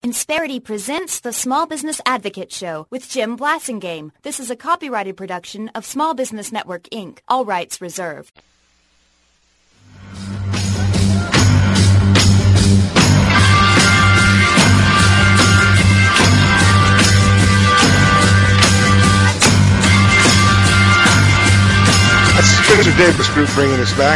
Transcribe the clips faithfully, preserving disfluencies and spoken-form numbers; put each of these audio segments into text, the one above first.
Insperity presents the Small Business Advocate Show with Jim Blasingame. This is a copyrighted production of Small Business Network, Incorporated. All rights reserved. That's the Spencer Davis Group bringing us back.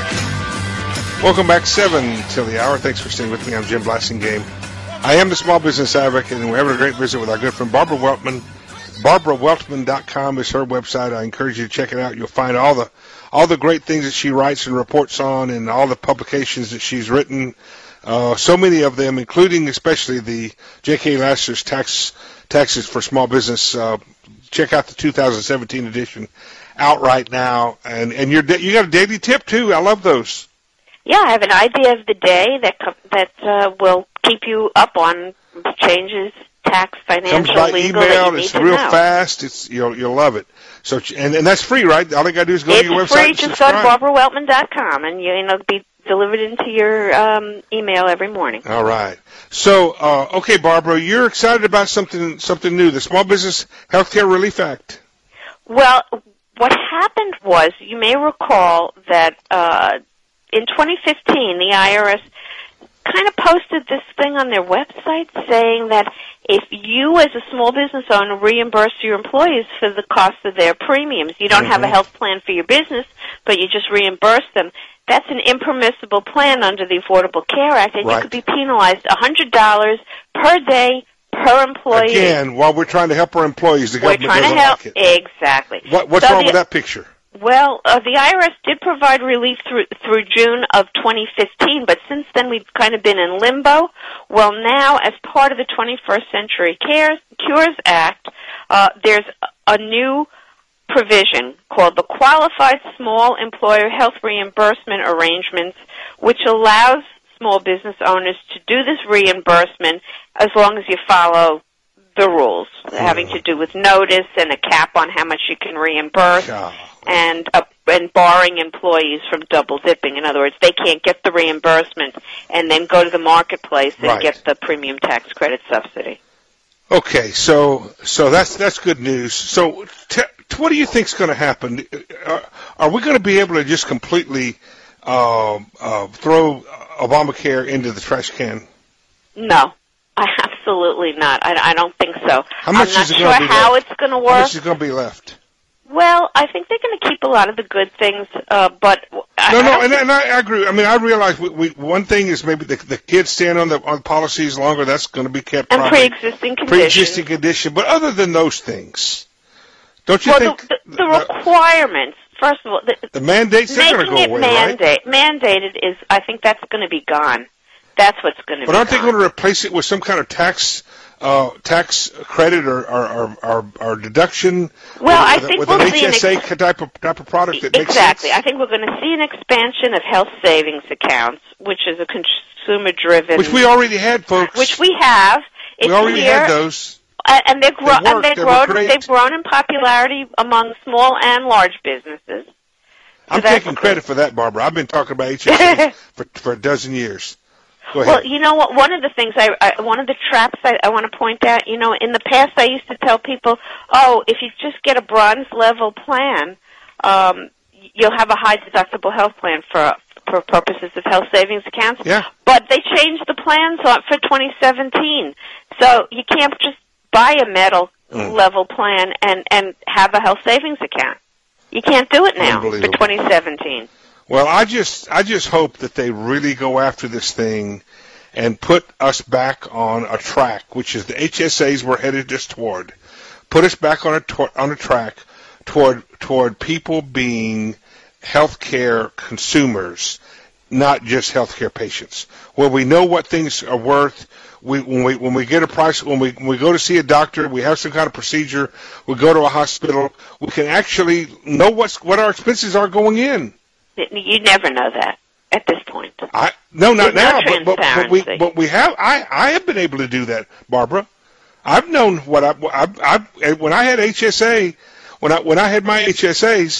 Welcome back, seven till the hour. Thanks for staying with me. I'm Jim Blasingame. I am the Small Business Advocate, and we're having a great visit with our good friend Barbara Weltman. Barbara Weltman dot com is her website. I encourage you to check it out. You'll find all the all the great things that she writes and reports on, and all the publications that she's written. Uh, so many of them, including especially the J K Lasser's tax taxes for small business. Uh, check out the two thousand seventeen edition, out right now, and and you're you got a daily tip too. I love those. Yeah, I have an idea of the day that that uh, will keep you up on changes, tax, financial, comes by legal. email. That you It's need to real know. fast. It's you'll you'll love it. So and and that's free, right? All you got to do is go it's to your website. It's free. And Just subscribe. go to Barbara Weltman dot com, and you, you know, be delivered into your um, email every morning. All right. So uh, okay, Barbara, you're excited about something something new, the Small Business Healthcare Relief Act. Well, what happened was, you may recall that uh, in twenty fifteen, the I R S kind of posted this thing on their website saying that if you as a small business owner reimburse your employees for the cost of their premiums, you don't Mm-hmm. have a health plan for your business, but you just reimburse them, that's an impermissible plan under the Affordable Care Act, and Right. you could be penalized one hundred dollars per day per employee. Again, while we're trying to help our employees, the We're government trying to doesn't help. like it. Exactly. What, what's So wrong the- with that picture? Well, uh, the I R S did provide relief through through June of twenty fifteen, but since then we've kind of been in limbo. Well, now, as part of the twenty-first Century Cares, Cures Act, uh, there's a new provision called the Qualified Small Employer Health Reimbursement Arrangements, which allows small business owners to do this reimbursement as long as you follow the rules, having to do with notice and a cap on how much you can reimburse, God. and uh, and barring employees from double dipping. In other words, they can't get the reimbursement and then go to the marketplace and Right. get the premium tax credit subsidy. Okay, so so that's that's good news. So, t- t- what do you think's going to happen? Are, are we going to be able to just completely uh, uh, throw Obamacare into the trash can? No, I, absolutely not. I, I don't think so. How much I'm not is it sure gonna be how left? it's going to How work. much is going to be left? Well, I think they're going to keep a lot of the good things, uh, but I, No, I no, don't and, think- and I agree. I mean, I realize we, we, one thing is maybe the, the kids staying on the on policies longer. That's going to be kept. and probably. pre-existing conditions. Pre-existing condition. But other than those things, don't you well, think the, the, the requirements. First of all, the, the mandates they're going to making go it away, right? mandate, mandated is, I think that's going to be gone. That's what's going to But be aren't they gone. going to replace it with some kind of tax uh, tax credit or, or, or, or, or deduction? Well, I with, think with we'll an see an H S A ex- type of type of product that makes Exactly. sense. I think we're going to see an expansion of health savings accounts, which is a consumer-driven... Which we already had, folks. Which we have. It's we already here, had those. uh, and they're gro- They worked. and they've They were grown. great. They've grown in popularity among small and large businesses. I'm that's taking good. credit for that, Barbara. I've been talking about H S A for for a dozen years. Go ahead. Well, you know what? One of the things I, I one of the traps I, I want to point out. You know, in the past, I used to tell people, "Oh, if you just get a bronze level plan, um, you'll have a high deductible health plan for for purposes of health savings accounts." Yeah. But they changed the plans on- for twenty seventeen, so you can't just buy a metal Mm. level plan and and have a health savings account. You can't do it now for Unbelievable. twenty seventeen. Well, I just I just hope that they really go after this thing and put us back on a track, which is the H S As we're headed just toward. Put us back on a tw- on a track toward toward people being healthcare consumers, not just healthcare patients, where we know what things are worth. We, when we when we get a price, when we when we go to see a doctor, we have some kind of procedure, we go to a hospital, we can actually know what's what our expenses are going in. You never know that at this point. I no, not There's no now, but, but but we transparency. but we have. I I have been able to do that, Barbara. I've known what I I I when I had H S A, when I when I had my H S As,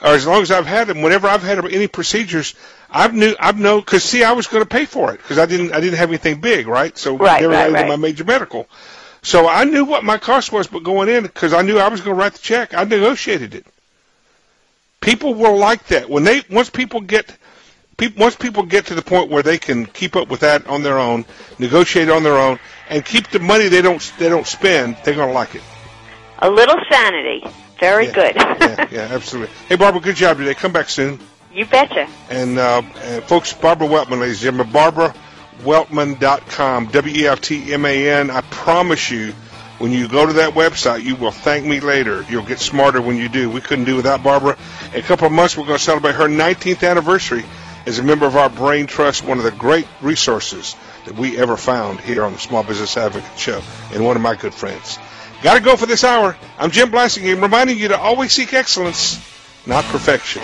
or as long as I've had them, whenever I've had any procedures, I've knew I've known because see, I was going to pay for it because I didn't I didn't have anything big, right? So right, they were right, right. my major medical. So I knew what my cost was, but going in because I knew I was going to write the check, I negotiated it. People will like that when they once people get. Once people get to the point where they can keep up with that on their own, negotiate on their own, and keep the money they don't they don't spend, they're going to like it. A little sanity. Very yeah, good. yeah, yeah, absolutely. Hey, Barbara, good job today. Come back soon. You betcha. And, uh, and folks, Barbara Weltman, ladies and gentlemen, Barbara Weltman dot com, W E L T M A N. I promise you, when you go to that website, you will thank me later. You'll get smarter when you do. We couldn't do without Barbara. In a couple of months, we're going to celebrate her nineteenth anniversary as a member of our Brain Trust, one of the great resources that we ever found here on the Small Business Advocate Show, and one of my good friends. Got to go for this hour. I'm Jim Blasingame, reminding you to always seek excellence, not perfection.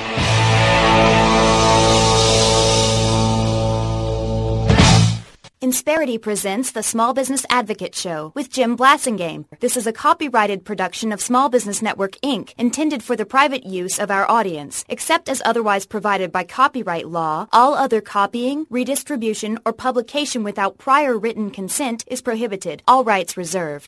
Insperity presents the Small Business Advocate Show with Jim Blasingame. This is a copyrighted production of Small Business Network, Incorporated, intended for the private use of our audience. Except as otherwise provided by copyright law, all other copying, redistribution, or publication without prior written consent is prohibited. All rights reserved.